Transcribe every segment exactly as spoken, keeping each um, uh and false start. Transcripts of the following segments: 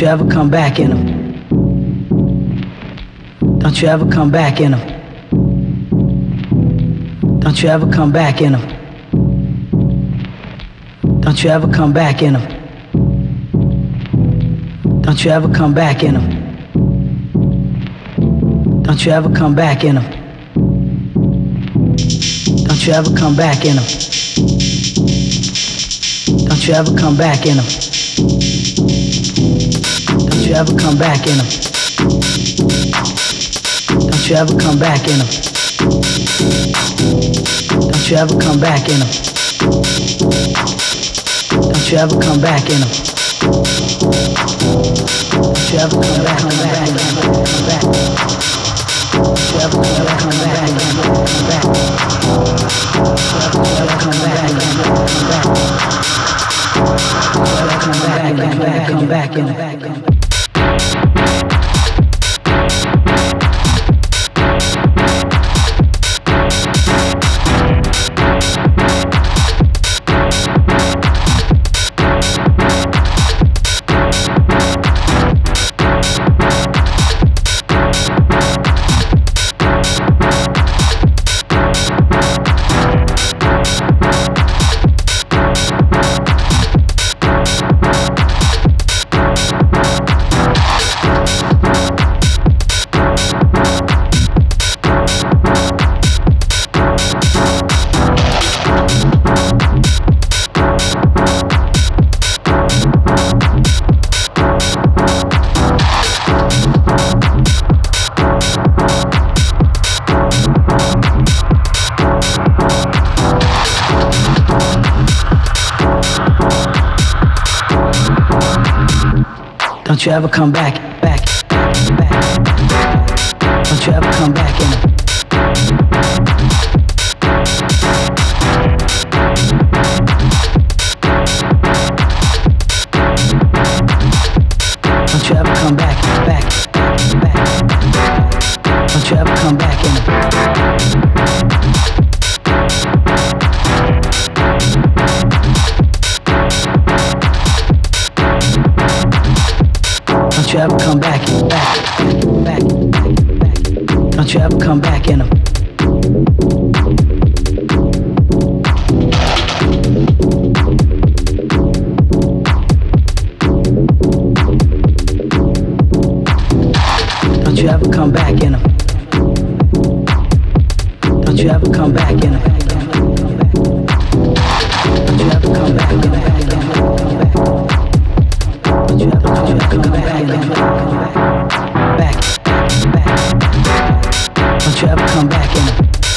you ever come back in them. Don't you ever come back in them. Don't you ever come back in them. Don't you ever come back in them. Don't you ever come back in them. Don't you ever come back in them. Don't you ever come back in them. Don't you ever come back in them. Don't you ever come back in them. Don't you ever come back in them. Don't you ever come back in them. Don't you ever come back in them. Don't you ever come back, come back, come back. Don't you ever come back, come back, come back. Don't you ever come back, come back. Don't you ever come back, come back, come back, come back. Don't you ever come back, back, back. Don't you ever come back in it. Don't you ever come back, back, back. Don't you ever come back in it. Don't you ever come back, back, back, back, back. Don't you ever come back in them. Don't you ever come back in them. Don't you ever come back in them. Don't you ever come back in them. Don't you ever, don't you ever come back in them. Back, back, back. Don't you ever come back in them.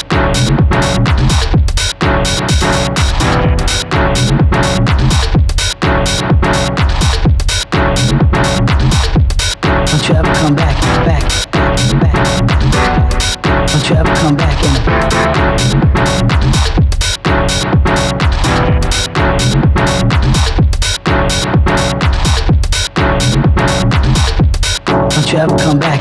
Don't you ever come back, back, back. Don't you ever come back in them. Don't you ever come back.